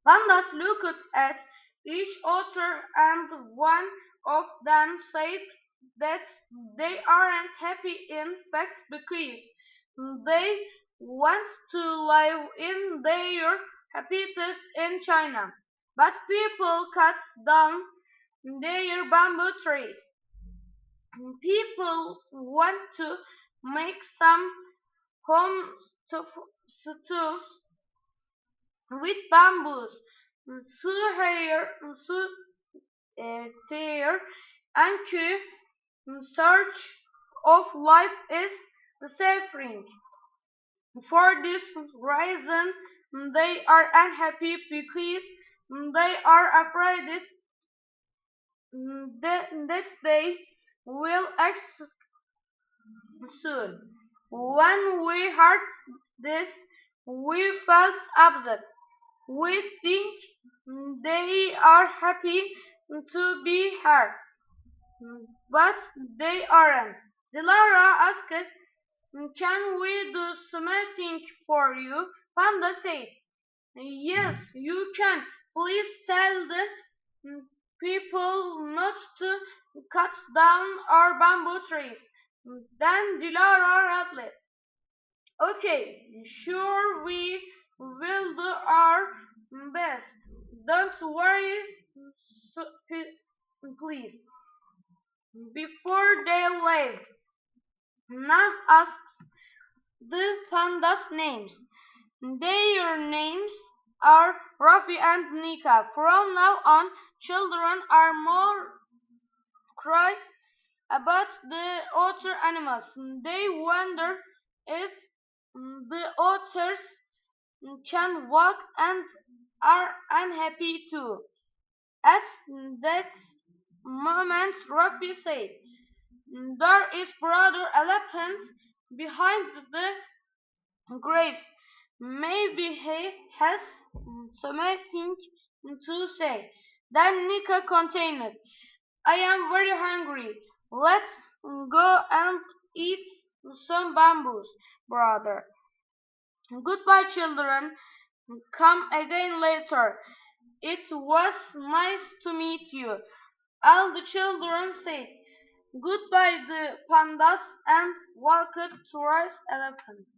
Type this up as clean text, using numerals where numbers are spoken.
Pandas looked at each other and one of them said that they aren't happy in fact because they want to live in their habitat in China. But people cut down their bamboo trees. People want to make some home stuff with bamboos. So here and search of life is the suffering. For this reason, they are unhappy because they are afraid that they will exit soon. When we heard this, we felt upset. We think they are happy to be here, but they aren't. Dilara asked, can we do something for you? Panda said, yes, you can. Please tell the people not to cut down our bamboo trees. Then Dilara replied, okay, sure we will do our best. Don't worry, so, please. Before they leave, Nas asked the pandas' names. Their names are Rafi and Nika. From now on, children are more curious about the other animals. They wonder if the otters can walk and are unhappy too. At that moment, Rafi said, there is brother elephant behind the grapes. Maybe he has something to say. Then Nika continued, I am very hungry. Let's go and eat some bamboos, brother. Goodbye, children. Come again later. It was nice to meet you. All the children said goodbye to the pandas and walked towards elephants.